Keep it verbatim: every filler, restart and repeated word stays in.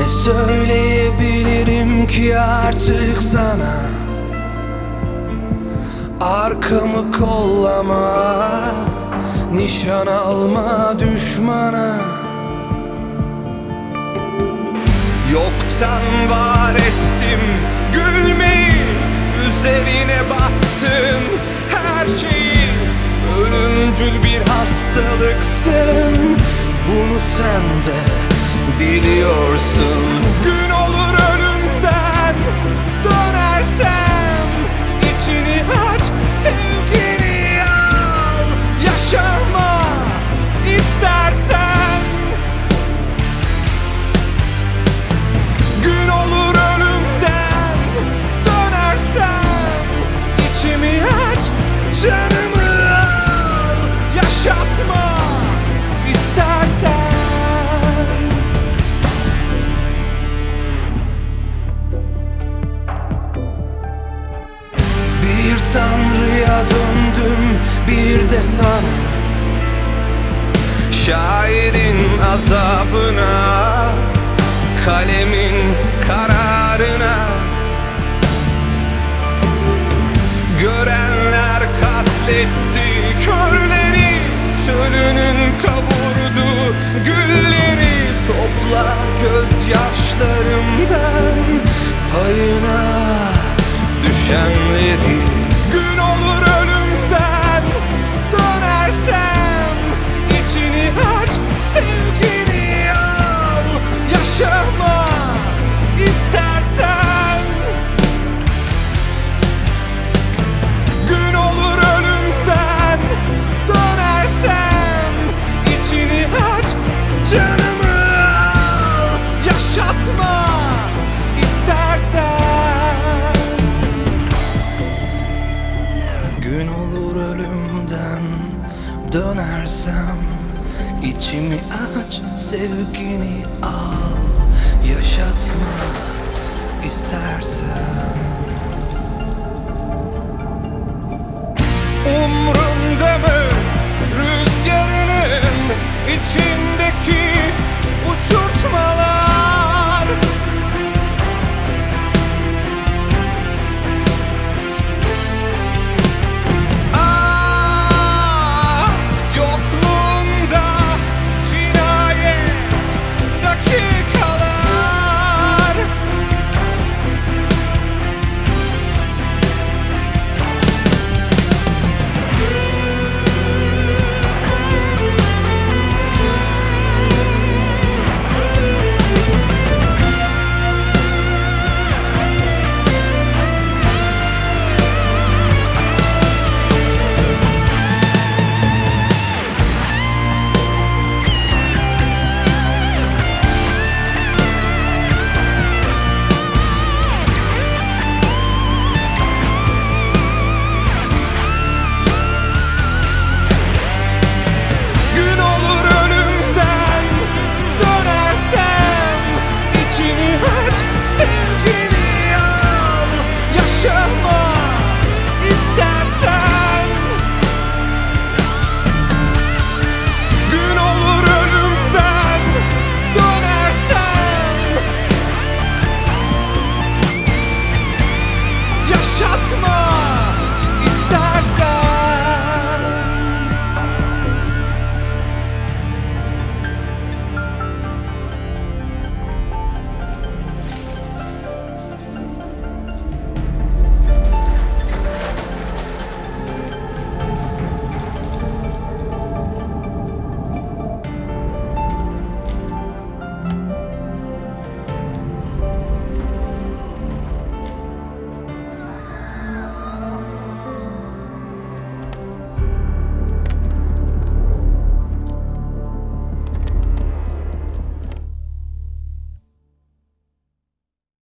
söyleyebilirim ki artık sana? Arkamı kollama, nişan alma düşmana. Yoktan var ettim gülmeyi, üzerine bastın her şeyi. Ölümcül bir hastalıksın, bunu sen de biliyorsun. Gün olur ölümden dönersem, içini aç, sevgini al. Yaşama istersen. Gün olur ölümden dönersem, içimi aç, canımı al. Yaşatma istersen. Bir tanrıya döndüm, bir de sana. Şairin azabına, kalemin kararına. Görenler katletti körleri, çölünün kavurdu gülleri. Topla gözyaşlarımdan payına düşenleri. Gün olur ölümden dönersem, içini aç, sevgini al. Yaşama istersen. Gün olur ölümden dönersem, içini aç, canımı al. Yaşatma istersen. Gün olur ölümden dönersem, içimi aç, sevgini al. Yaşatma istersen. Umrumda mı rüzgarının içindeki uçurtma?